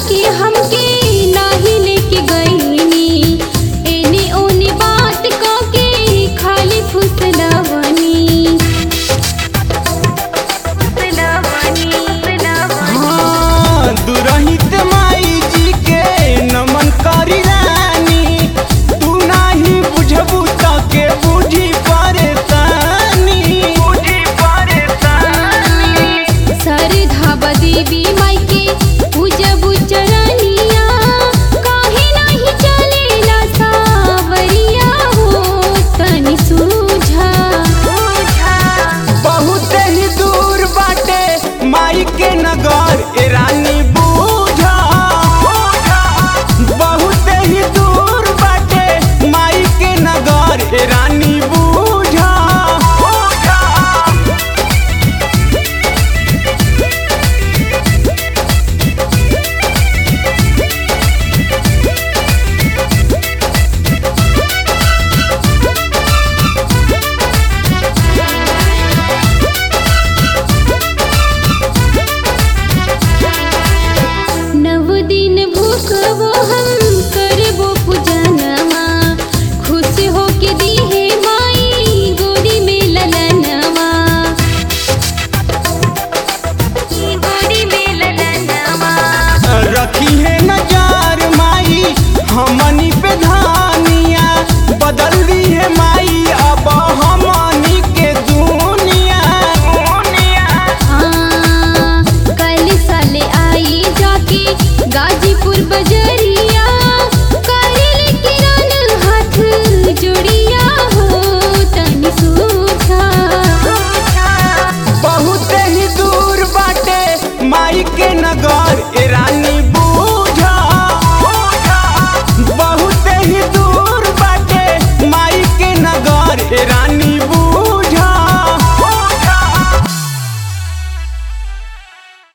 के हमके नाही लेके गईनी, एने ओने बात के खाली फुसलवनी। हाँ, दुरहित माई जी के नमन करी रानी, तू नाही बुझबू त के बुझी परेशानी। सरधा देवी माई के पूजबू चरनिया, काहे नाही चलेला सावरिया हो तनि सूझा। बहुत ही दूर बाटे माई के नगर ए रानी बूझा। बहुत ही दूर बाटे माई के नगर ए रानी बूझा। नव दिन भूखबो हम करबो पूजनमा, खुश होके दीहे माई गोदी में ललनवा। रखी है नजार माई हमनी पे धानिया, बदल दी है माई अब हमनी के दुनिया। हाँ, कल साले आई जाके गाजीपुर बजरी